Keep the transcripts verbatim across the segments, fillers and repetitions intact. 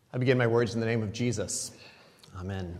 I begin my words in the name of Jesus. Amen.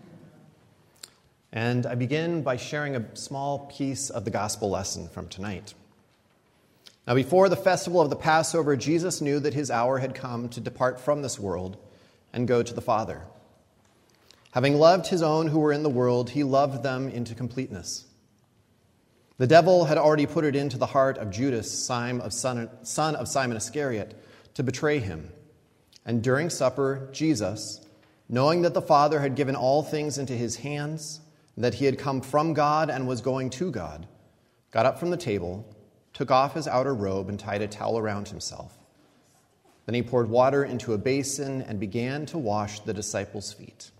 And I begin by sharing a small piece of the gospel lesson from tonight. Now, before the festival of the Passover, Jesus knew that his hour had come to depart from this world and go to the Father. Having loved his own who were in the world, he loved them into completeness. The devil had already put it into the heart of Judas, son of Simon Iscariot, to betray him. And during supper, Jesus, knowing that the Father had given all things into his hands, and that he had come from God and was going to God, got up from the table, took off his outer robe, and tied a towel around himself. Then he poured water into a basin and began to wash the disciples' feet.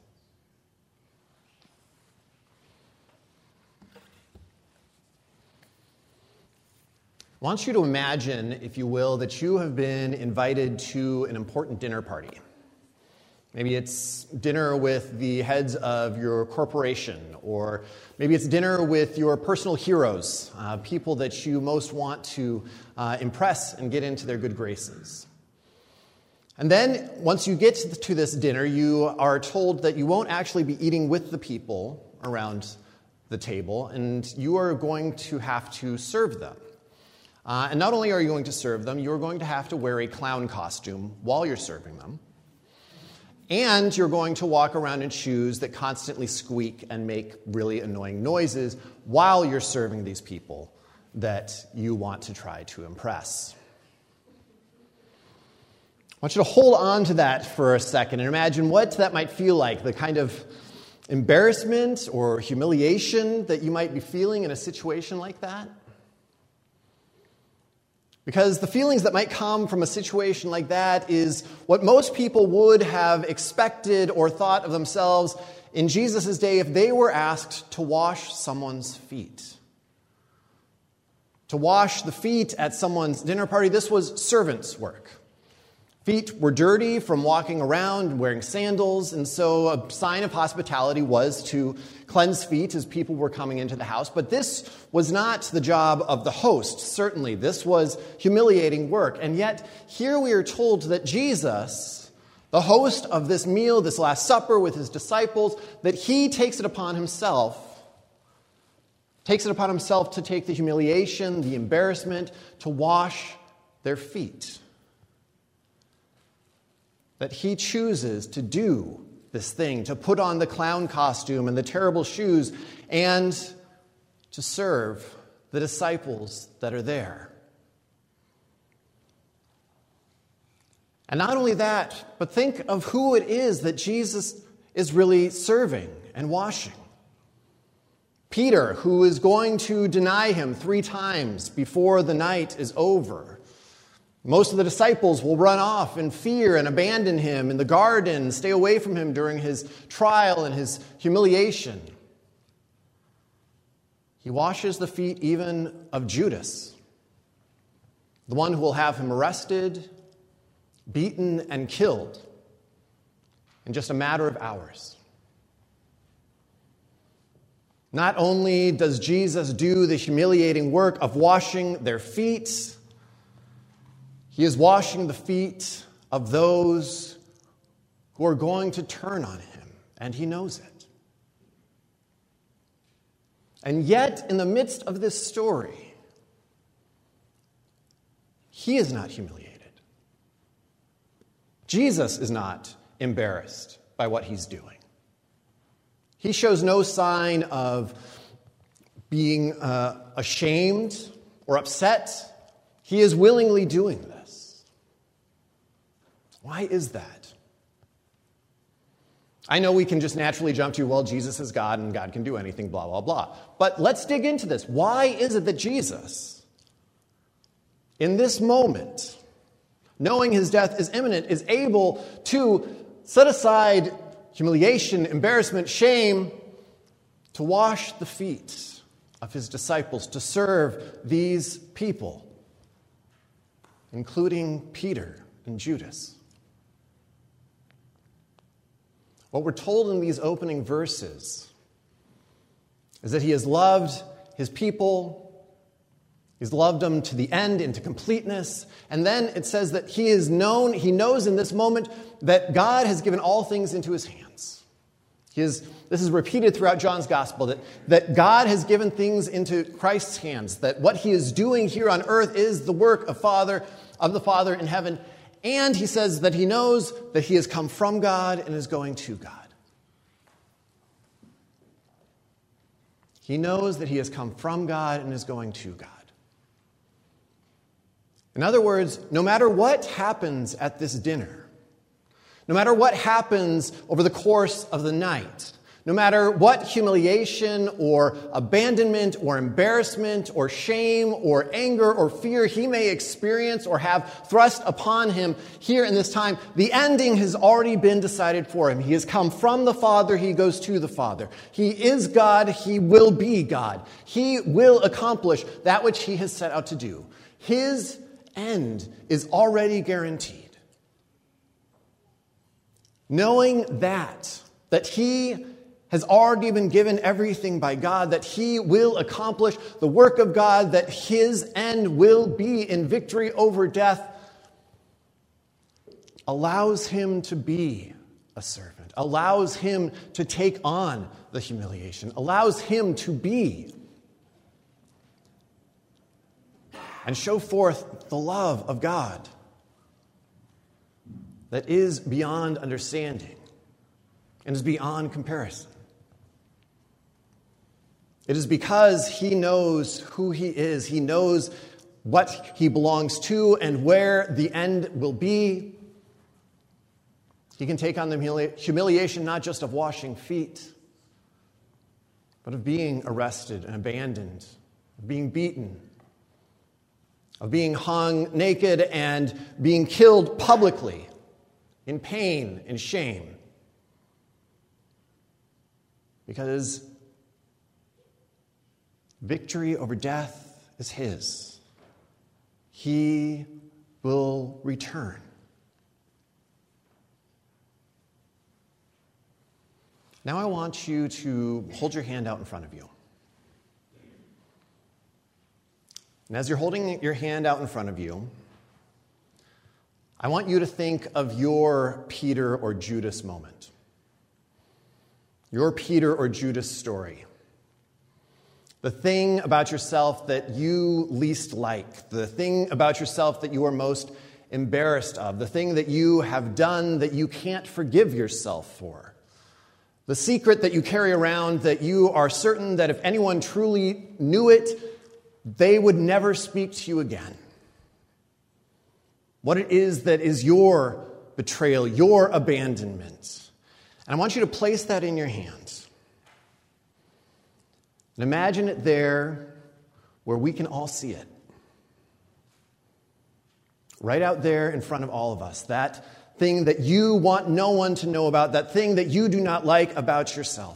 I want you to imagine, if you will, that you have been invited to an important dinner party. Maybe it's dinner with the heads of your corporation, or maybe it's dinner with your personal heroes, uh, people that you most want to uh, impress and get into their good graces. And then, once you get to this dinner, you are told that you won't actually be eating with the people around the table, and you are going to have to serve them. Uh, and not only are you going to serve them, you're going to have to wear a clown costume while you're serving them. And you're going to walk around in shoes that constantly squeak and make really annoying noises while you're serving these people that you want to try to impress. I want you to hold on to that for a second and imagine what that might feel like, the kind of embarrassment or humiliation that you might be feeling in a situation like that. Because the feelings that might come from a situation like that is what most people would have expected or thought of themselves in Jesus' day if they were asked to wash someone's feet. To wash the feet at someone's dinner party, this was servants' work. Feet were dirty from walking around and wearing sandals, and so a sign of hospitality was to cleanse feet as people were coming into the house. But this was not the job of the host, certainly. This was humiliating work. And yet, here we are told that Jesus, the host of this meal, this Last Supper with his disciples, that he takes it upon himself, takes it upon himself to take the humiliation, the embarrassment, to wash their feet. That he chooses to do this thing, to put on the clown costume and the terrible shoes, and to serve the disciples that are there. And not only that, but think of who it is that Jesus is really serving and washing. Peter, who is going to deny him three times before the night is over. Most of the disciples will run off in fear and abandon him in the garden, stay away from him during his trial and his humiliation. He washes the feet even of Judas, the one who will have him arrested, beaten, and killed in just a matter of hours. Not only does Jesus do the humiliating work of washing their feet, he is washing the feet of those who are going to turn on him, and he knows it. And yet, in the midst of this story, he is not humiliated. Jesus is not embarrassed by what he's doing. He shows no sign of being uh, ashamed or upset. He is willingly doing this. Why is that? I know we can just naturally jump to, well, Jesus is God and God can do anything, blah, blah, blah. But let's dig into this. Why is it that Jesus, in this moment, knowing his death is imminent, is able to set aside humiliation, embarrassment, shame, to wash the feet of his disciples, to serve these people, including Peter and Judas? What we're told in these opening verses is that he has loved his people He's loved them to the end, into completeness. And then it says that he is known, he knows in this moment that God has given all things into his hands. He is, this is repeated throughout John's gospel, that, that God has given things into Christ's hands, that what he is doing here on earth is the work of Father, of the Father in heaven. And he says that he knows that he has come from God and is going to God. He knows that he has come from God and is going to God. In other words, no matter what happens at this dinner, no matter what happens over the course of the night, no matter what humiliation or abandonment or embarrassment or shame or anger or fear he may experience or have thrust upon him here in this time, the ending has already been decided for him. He has come from the Father, he goes to the Father. He is God, he will be God. He will accomplish that which he has set out to do. His end is already guaranteed. Knowing that, that he has already been given everything by God, that he will accomplish the work of God, that his end will be in victory over death, allows him to be a servant, allows him to take on the humiliation, allows him to be and show forth the love of God that is beyond understanding and is beyond comparison. It is because he knows who he is, he knows what he belongs to and where the end will be. He can take on the humili- humiliation not just of washing feet, but of being arrested and abandoned, of being beaten, of being hung naked and being killed publicly in pain and shame. Because victory over death is his. He will return. Now I want you to hold your hand out in front of you. And as you're holding your hand out in front of you, I want you to think of your Peter or Judas moment. Your Peter or Judas story. The thing about yourself that you least like. The thing about yourself that you are most embarrassed of. The thing that you have done that you can't forgive yourself for. The secret that you carry around that you are certain that if anyone truly knew it, they would never speak to you again. What it is that is your betrayal, your abandonment. And I want you to place that in your hands. And imagine it there where we can all see it. Right out there in front of all of us. That thing that you want no one to know about. That thing that you do not like about yourself.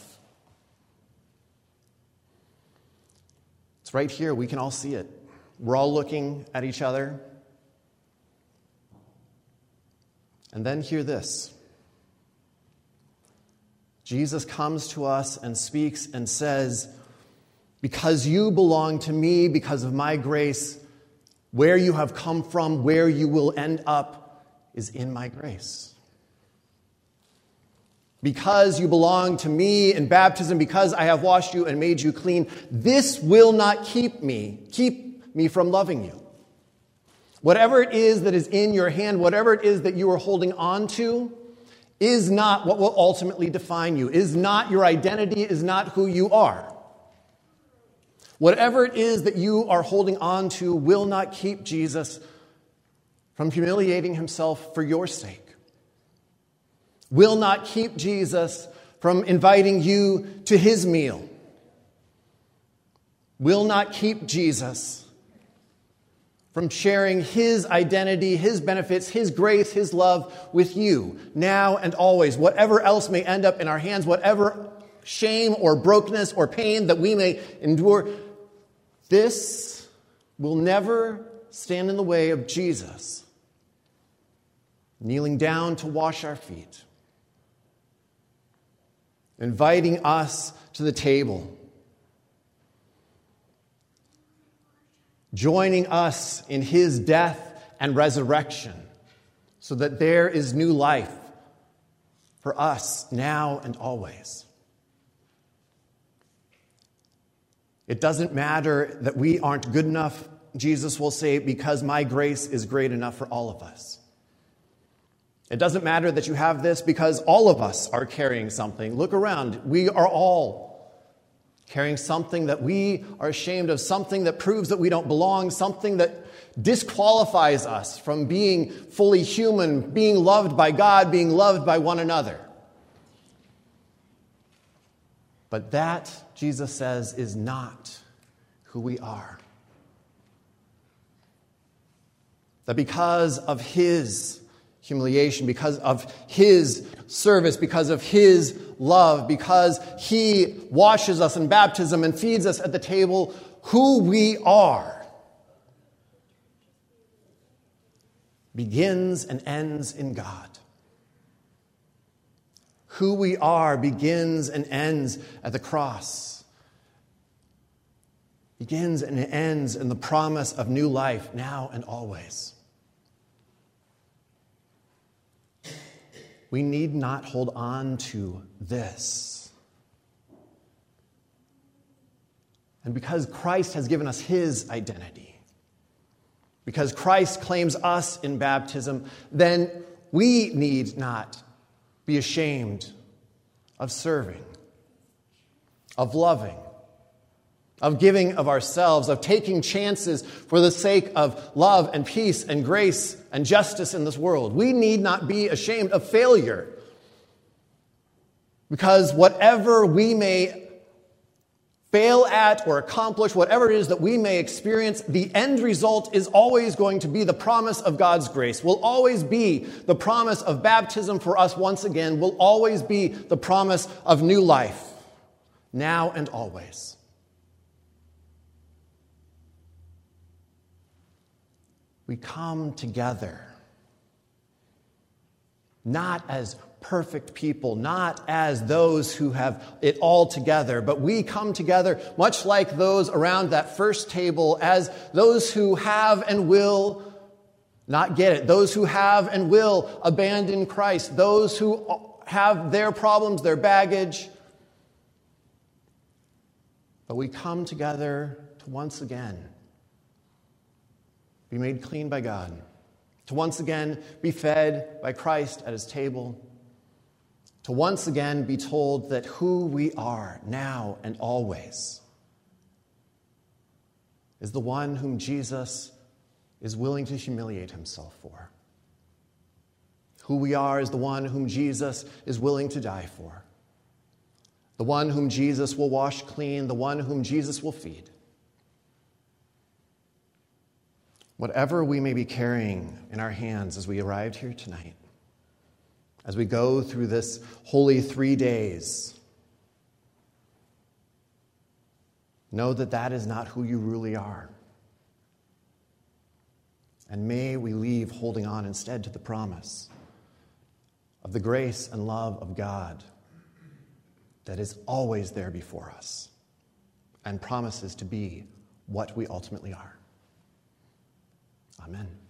It's right here. We can all see it. We're all looking at each other. And then hear this. Jesus comes to us and speaks and says, because you belong to me, because of my grace, where you have come from, where you will end up, is in my grace. Because you belong to me in baptism, because I have washed you and made you clean, this will not keep me, keep me from loving you. Whatever it is that is in your hand, whatever it is that you are holding on to, is not what will ultimately define you, is not your identity, is not who you are. Whatever it is that you are holding on to will not keep Jesus from humiliating himself for your sake. Will not keep Jesus from inviting you to his meal. Will not keep Jesus from sharing his identity, his benefits, his grace, his love with you, now and always. Whatever else may end up in our hands, whatever shame or brokenness or pain that we may endure, this will never stand in the way of Jesus kneeling down to wash our feet, inviting us to the table, joining us in his death and resurrection, so that there is new life for us now and always. It doesn't matter that we aren't good enough, Jesus will say, because my grace is great enough for all of us. It doesn't matter that you have this because all of us are carrying something. Look around. We are all carrying something that we are ashamed of, something that proves that we don't belong, something that disqualifies us from being fully human, being loved by God, being loved by one another. But that, Jesus says, is not who we are. That because of his humiliation, because of his service, because of his love, because he washes us in baptism and feeds us at the table, who we are begins and ends in God. Who we are begins and ends at the cross. Begins and ends in the promise of new life now and always. We need not hold on to this. And because Christ has given us his identity, because Christ claims us in baptism, then we need not be ashamed of serving, of loving, of giving of ourselves, of taking chances for the sake of love and peace and grace and justice in this world. We need not be ashamed of failure, because whatever we may fail at or accomplish, whatever it is that we may experience, the end result is always going to be the promise of God's grace, will always be the promise of baptism for us once again, will always be the promise of new life, now and always. We come together, not as perfect people, not as those who have it all together, but we come together much like those around that first table, as those who have and will not get it, those who have and will abandon Christ, those who have their problems, their baggage. But we come together to once again be made clean by God, to once again be fed by Christ at his table, to once again be told that who we are now and always is the one whom Jesus is willing to humiliate himself for. Who we are is the one whom Jesus is willing to die for. The one whom Jesus will wash clean, the one whom Jesus will feed. Whatever we may be carrying in our hands as we arrived here tonight, as we go through this holy three days, know that that is not who you really are. And may we leave holding on instead to the promise of the grace and love of God that is always there before us and promises to be what we ultimately are. Amen.